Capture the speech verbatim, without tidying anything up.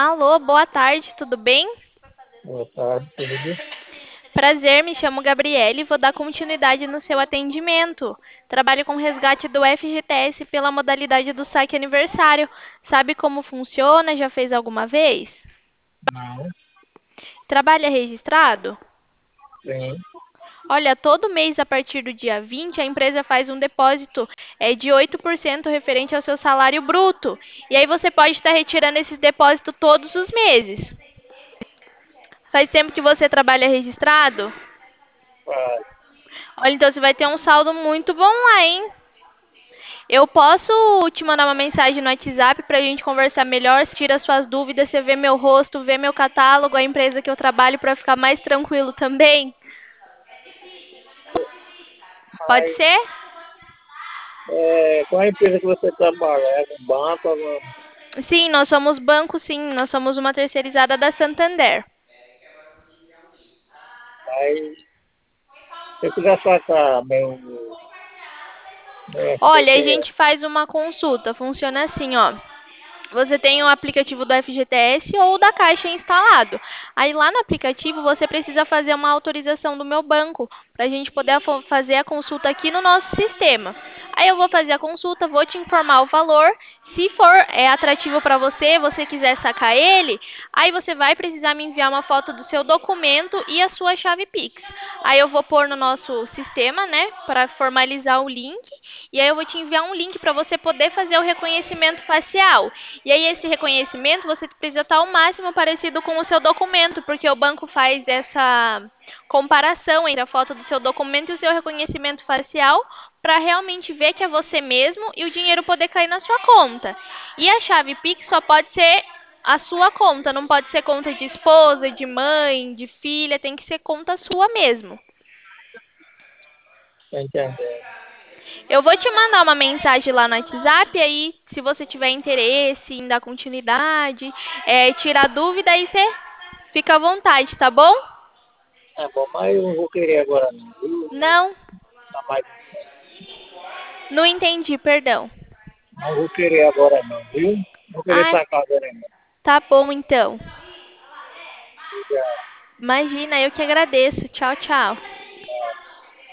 Alô, boa tarde, tudo bem? Boa tarde, tudo. Prazer, me chamo Gabriele e vou dar continuidade no seu atendimento. Trabalho com resgate do F G T S pela modalidade do saque aniversário. Sabe como funciona? Já fez alguma vez? Não, Trabalha registrado? sim. Olha, todo mês a partir do dia vinte, a empresa faz um depósito é, de oito por cento referente ao seu salário bruto. E aí você pode estar retirando esse depósito todos os meses. Faz tempo que você trabalha registrado? Faz. Olha, então você vai ter um saldo muito bom lá, hein? Eu posso te mandar uma mensagem no WhatsApp para a gente conversar melhor, se tira suas dúvidas, você vê meu rosto, vê meu catálogo, a empresa que eu trabalho para ficar mais tranquilo também? Pode Mas ser? é, qual é a empresa que você trabalha? É um banco? Alguma- Sim, nós somos banco, sim, nós somos uma terceirizada da Santander. Mas se eu quiser sacar meu, meu Olha, a F G T S, gente faz uma consulta, funciona assim, ó. Você tem o aplicativo do F G T S ou da Caixa instalado. Aí lá no aplicativo você precisa fazer uma autorização do meu banco para a gente poder fazer a consulta aqui no nosso sistema. Aí eu vou fazer a consulta, vou te informar o valor. Se for é, atrativo para você, você quiser sacar ele, aí você vai precisar me enviar uma foto do seu documento e a sua chave Pix. Aí eu vou pôr no nosso sistema, né, para formalizar o link. E aí eu vou te enviar um link para você poder fazer o reconhecimento facial. E aí esse reconhecimento você precisa estar ao máximo parecido com o seu documento, porque o banco faz essa comparação entre a foto do seu documento e o seu reconhecimento facial para realmente ver que é você mesmo e o dinheiro poder cair na sua conta. E a chave Pix só pode ser a sua conta, não pode ser conta de esposa, de mãe, de filha, tem que ser conta sua mesmo. tá entendendo? Eu vou te mandar uma mensagem lá no WhatsApp, aí se você tiver interesse em dar continuidade, é, tirar dúvida, aí você fica à vontade, tá bom? É bom, mas eu não vou querer agora não, viu? Não, Tá mais, não entendi, perdão. não vou querer agora não, viu? Não vou querer Ai, sacar agora não. tá bom então. Obrigado. Imagina, eu que agradeço. Tchau, tchau.